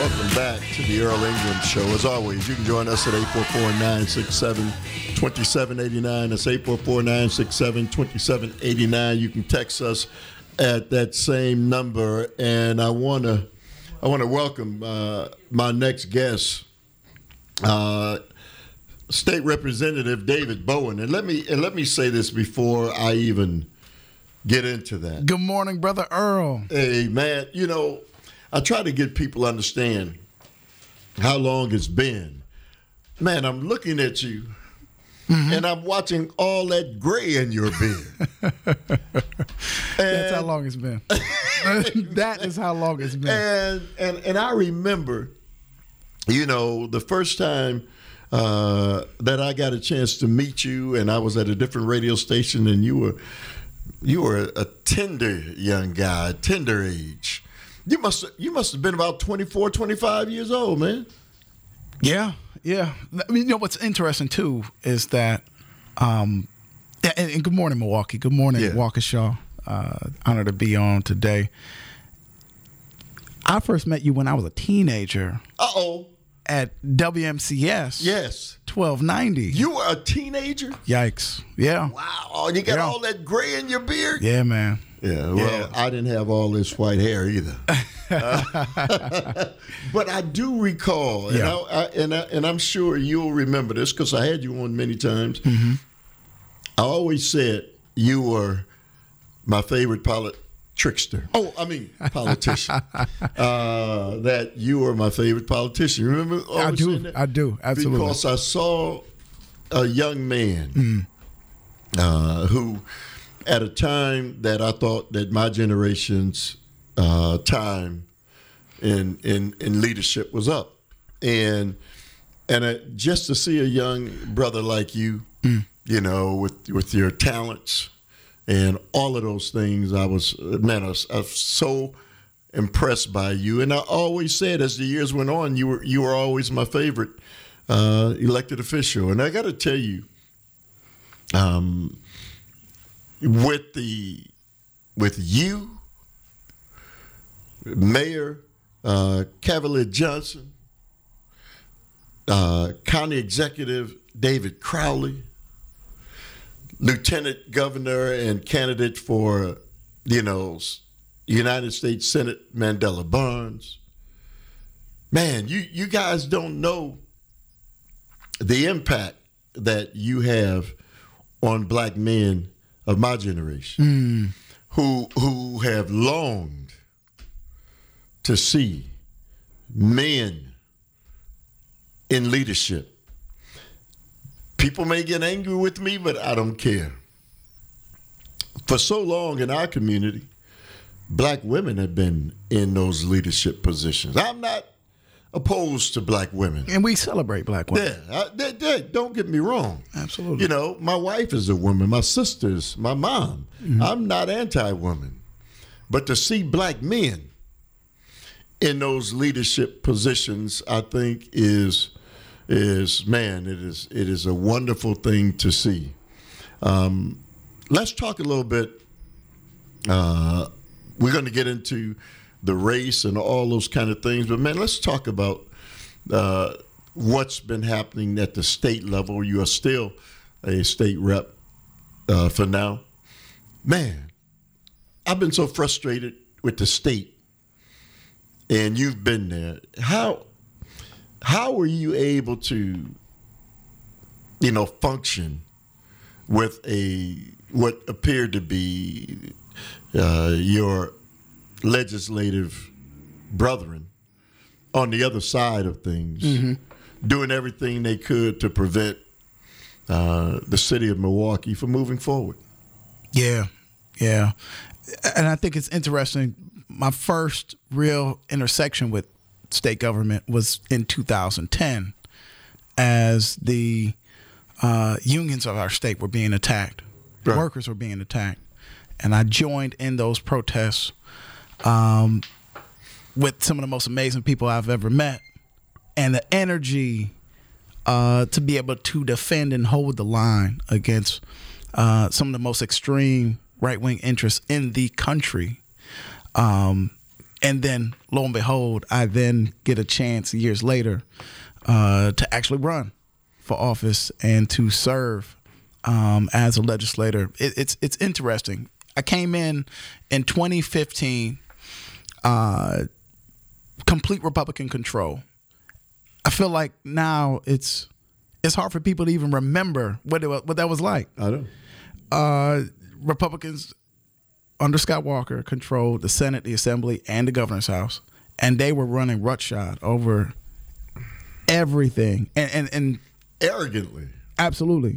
Welcome back to the Earl Ingram Show. As always, you can join us at 844-967-2789. That's 844-967-2789. You can text us at that same number. And I want to welcome my next guest, State Representative David Bowen. And let me say this before I even get into that. Good morning, Brother Earl. Hey, man, I try to get people to understand how long it's been. Man, I'm looking at you, and I'm watching all that gray in your beard. That's how long it's been. That is how long it's been. And I remember, the first time that I got a chance to meet you, and I was at a different radio station, and you were a tender young guy, tender age. You must have been about 24, 25 years old, man. Yeah. I mean, what's interesting too is that, and good morning, Milwaukee. Good morning, Waukesha. Honored to be on today. I first met you when I was a teenager. At WMCS. Yes. 1290. You were a teenager? Yikes. Yeah. Wow. You got all that gray in your beard? Yeah, man. Yeah, well, I didn't have all this white hair either. But I do recall, and I'm sure you'll remember this because I had you on many times. Mm-hmm. I always said you were my favorite politician. That you were my favorite politician. Remember? I do, absolutely. Because I saw a young man who, at a time that I thought that my generation's time in leadership was up, and just to see a young brother like you, with your talents and all of those things, I was so impressed by you. And I always said, as the years went on, you were always my favorite elected official. And I got to tell you, with you, Mayor Cavalier Johnson, County Executive David Crowley, Lieutenant Governor and candidate for, United States Senate Mandela Barnes. Man, you guys don't know the impact that you have on black men of my generation who have longed to see men in leadership. People may get angry with me, but I don't care. For so long in our community, black women have been in those leadership positions. I'm not opposed to black women. And we celebrate black women. Yeah, don't get me wrong. Absolutely. My wife is a woman, my sisters, my mom. Mm-hmm. I'm not anti-woman. But to see black men in those leadership positions, I think is it is a wonderful thing to see. Let's talk a little bit. We're going to get into the race and all those kind of things, but man, let's talk about what's been happening at the state level. You are still a state rep for now. Man, I've been so frustrated with the state, and you've been there. How were you able to, function with what appeared to be your legislative brethren on the other side of things, doing everything they could to prevent the city of Milwaukee from moving forward? Yeah. And I think it's interesting. My first real intersection with state government was in 2010 as the unions of our state were being attacked. Right. Workers were being attacked. And I joined in those protests with some of the most amazing people I've ever met. And the energy to be able to defend and hold the line against some of the most extreme right-wing interests in the country. And And then, lo and behold, I then get a chance years later to actually run for office and to serve as a legislator. It's interesting. I came in 2015, complete Republican control. I feel like now it's hard for people to even remember what that was like. I know. Republicans under Scott Walker controlled the Senate, the Assembly, and the governor's house, and they were running roughshod over everything, and Arrogantly. absolutely.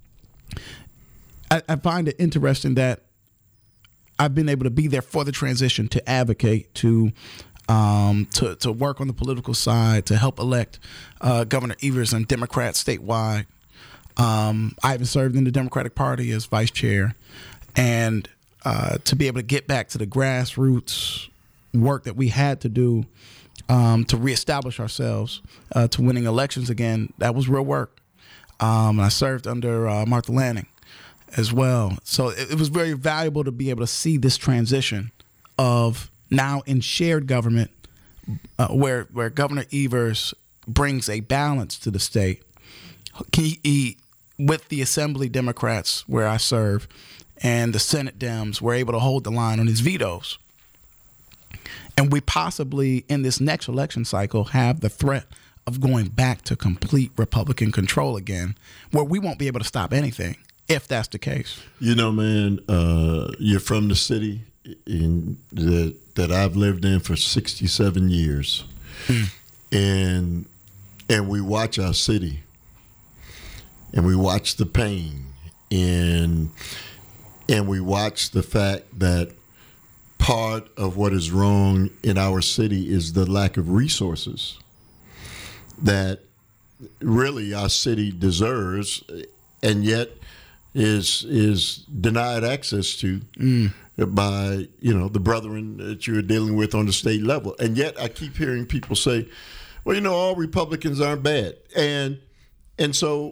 I find it interesting that I've been able to be there for the transition, to advocate, to work on the political side, to help elect Governor Evers and Democrats statewide. I even served in the Democratic Party as vice chair, and to be able to get back to the grassroots work that we had to do to reestablish ourselves, to winning elections again, that was real work. I served under Martha Lanning as well. So it was very valuable to be able to see this transition of now in shared government, where Governor Evers brings a balance to the state. He with the Assembly Democrats, where I serve, and the Senate Dems, were able to hold the line on his vetoes. And we possibly, in this next election cycle, have the threat of going back to complete Republican control again, where we won't be able to stop anything, if that's the case. You know, man, you're from the city that I've lived in for 67 years. And we watch our city, and we watch the pain, and we watch the fact that part of what is wrong in our city is the lack of resources that really our city deserves, and yet is denied access to by the brethren that you're dealing with on the state level. And yet I keep hearing people say, well, all Republicans aren't bad, and so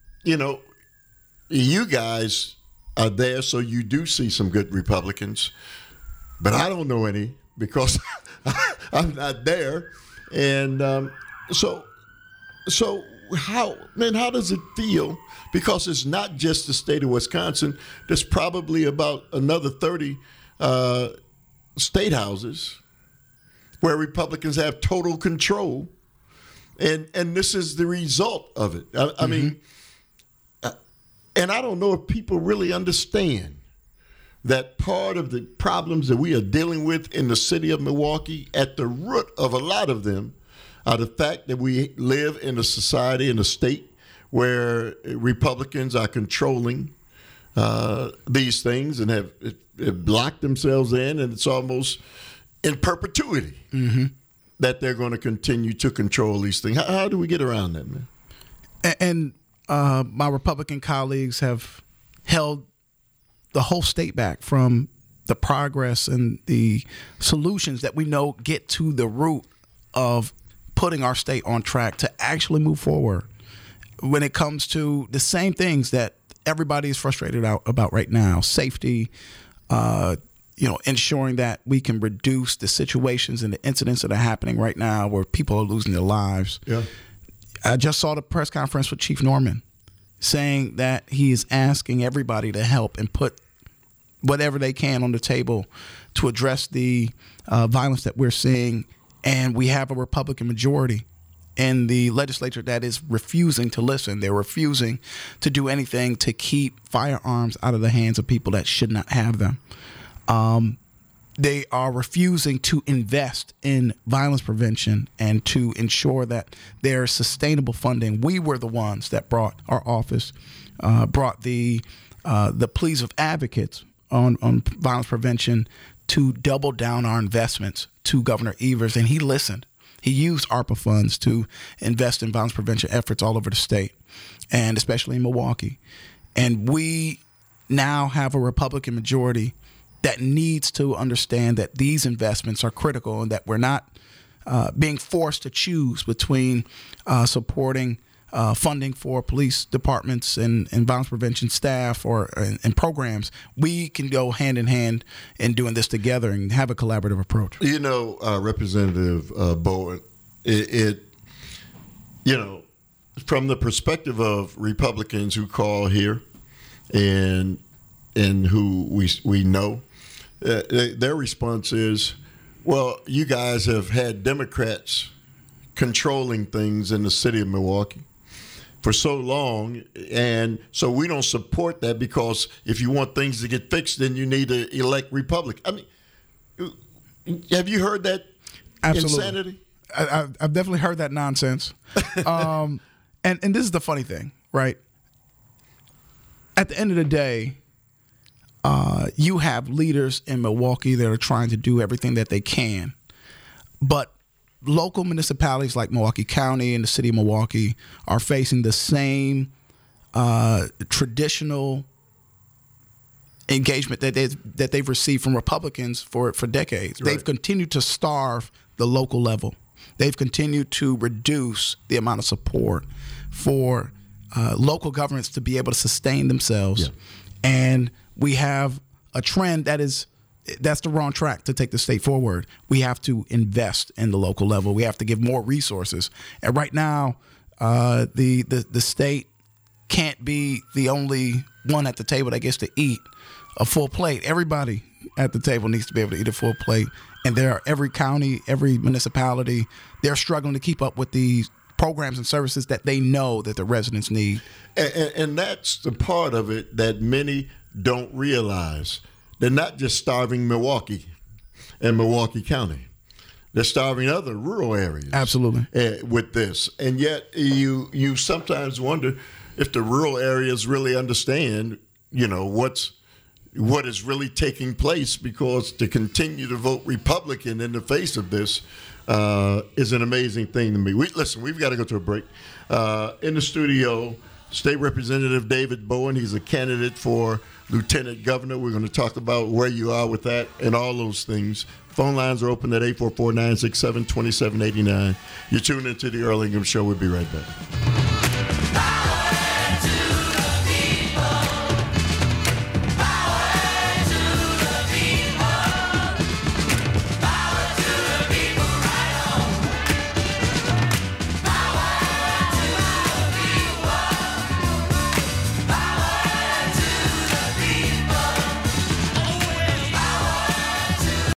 you guys are there, so you do see some good Republicans, but I don't know any because I'm not there. And so how does it feel? Because it's not just the state of Wisconsin. There's probably about another 30 state houses where Republicans have total control, and this is the result of it. I mean, and I don't know if people really understand that part of the problems that we are dealing with in the city of Milwaukee, at the root of a lot of them, are the fact that we live in a society, in a state, where Republicans are controlling these things and have locked themselves in, and it's almost in perpetuity that they're going to continue to control these things. How do we get around that, man? And my Republican colleagues have held the whole state back from the progress and the solutions that we know get to the root of putting our state on track to actually move forward when it comes to the same things that everybody is frustrated about right now: safety, ensuring that we can reduce the situations and the incidents that are happening right now where people are losing their lives. Yeah. I just saw the press conference with Chief Norman saying that he is asking everybody to help and put whatever they can on the table to address the violence that we're seeing. And we have a Republican majority in the legislature that is refusing to listen. They're refusing to do anything to keep firearms out of the hands of people that should not have them. They are refusing to invest in violence prevention and to ensure that there is sustainable funding. We were the ones that brought our office, brought the pleas of advocates on violence prevention to double down our investments to Governor Evers, and he listened. He used ARPA funds to invest in violence prevention efforts all over the state, and especially in Milwaukee. And we now have a Republican majority that needs to understand that these investments are critical and that we're not being forced to choose between supporting funding for police departments and violence prevention staff and programs, we can go hand in hand in doing this together and have a collaborative approach. You know, Representative Bowen, from the perspective of Republicans who call here and who we know, their response is, well, you guys have had Democrats controlling things in the city of Milwaukee for so long, and so we don't support that, because if you want things to get fixed, then you need to elect Republicans. I mean, have you heard that Absolutely. insanity? I've definitely heard that nonsense. And this is the funny thing, right? At the end of the day, you have leaders in Milwaukee that are trying to do everything that they can, but local municipalities like Milwaukee County and the city of Milwaukee are facing the same traditional engagement that they've received from Republicans for decades. Right. They've continued to starve the local level. They've continued to reduce the amount of support for local governments to be able to sustain themselves. Yeah. And we have a trend that's the wrong track to take the state forward. We have to invest in the local level. We have to give more resources. And right now, the state can't be the only one at the table that gets to eat a full plate. Everybody at the table needs to be able to eat a full plate. And every county, every municipality, they're struggling to keep up with these programs and services that they know that the residents need. And that's the part of it that many don't realize. They're not just starving Milwaukee and Milwaukee County. They're starving other rural areas. Absolutely. With this. And yet you sometimes wonder if the rural areas really understand, what is really taking place, because to continue to vote Republican in the face of this is an amazing thing to me. We've got to go to a break. In the studio, State Representative David Bowen. He's a candidate for Lieutenant Governor. We're going to talk about where you are with that and all those things. Phone lines are open at 844-967-2789. You're tuned into the Earl Ingham Show. We'll be right back.